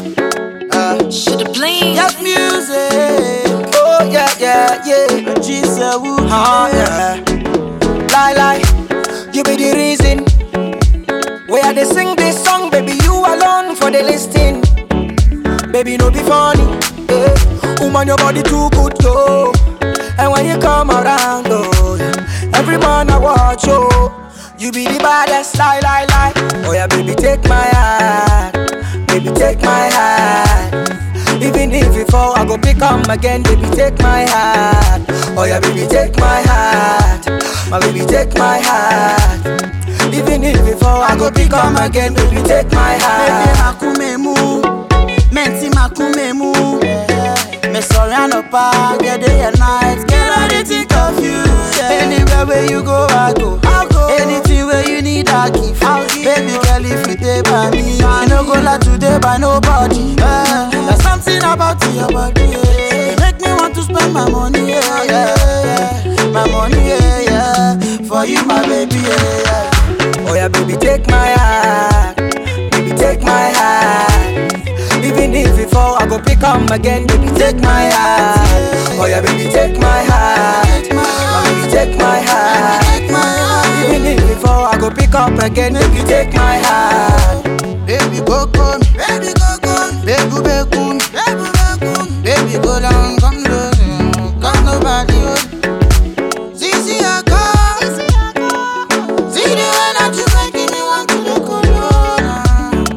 Should've played. Yes, music. Oh yeah, yeah, yeah. She's a woo. Yeah. Lie, you be the reason. Where they sing this song, baby, you alone for the listing. Baby, no be funny. Woman, your body too good, yo. And when you come around, oh, yeah. Every man I watch, oh, you be the baddest, lie. Oh yeah, baby, take my hand. Baby, take my hand. Even if you fall, I go pick up again. Baby, take my hand. Oh yeah, baby, take my hand. My baby, take my hand. Even if you fall, I go pick up again. Baby, take my hand. Baby, makumemu, menti makumemu. Me sorry no pa, get day and night. Girl, I dey think of you. Anywhere where you go, I go. Anything where you need, I give. Baby girl, if you dey by me, I no go lie today by nobody. There's something about your body, it make me want to spend my money, my money, for you, my baby, Oh yeah, baby, take my hand. Baby, take my hand. Even if you fall, I go pick up again. Baby, take my hand. Oh yeah, baby, take my hand. Baby, take my hand. Even if you fall, I go pick up again. Baby, take my hand. Baby, go come, baby, go come, baby, baby, go down, come low, come nobody. See, I come. See the way that you making me want to look alone.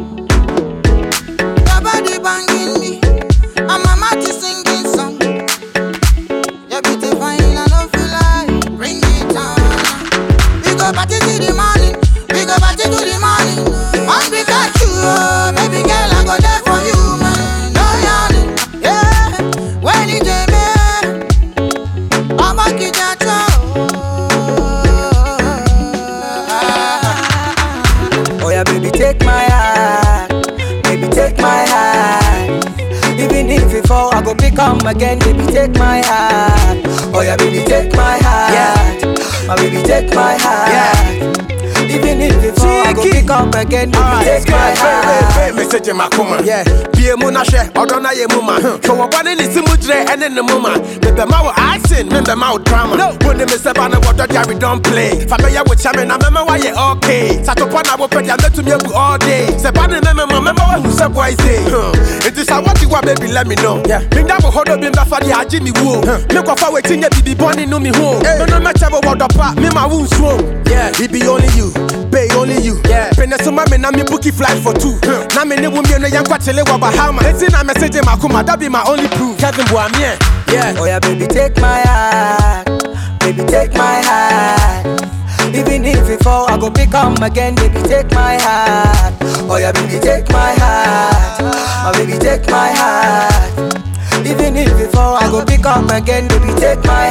Your body banging me, and my mouth is singing song. You're beautiful, I don't feel like bring it on. We go party to the morning, we go party to the morning. And we got you, baby girl, I go there for you, man. No yarning, yeah. When you do me, I'm a kid at Oh yeah, baby, take my hand. Baby, take my hand. Even if you fall, I go pick up again. Baby, take my hand. Oh yeah, baby, take my hand. My baby, take my hand. Even if you fall, I go pick up again. Baby, take my hand. Message my command. Yeah. Be a monashe, or don't I a mama. So one in the simudre and in the mama. With the mouth accent, and the mouth drama. No, when the Mr. Banner water Jerry don't play. Familiar with Chairman, I remember why you okay. Satopana will put your to me all day. Sabana, remember who said why say. It is I want you, baby, let me know. Yeah. Bring that hold up in the funny, I Jimmy Woo. Look off away, think you be born in me home. No matter what the part, me my wounds swoon. Yeah, it be only you. Pay only you. Yeah. Penesuma me na me bookie flight for two. Na me ne wumi no yankwa chele wa Bahama. Eti na message makuma that be my only proof. Kevin Boamie. Yeah. Oh yeah, baby, take my hand. Baby, take my hand. Even if you fall, I go pick up again. Baby, take my hand. Oh yeah, baby, take my hand. My baby, take my hand. Even if you fall, I go pick up again. Baby, take my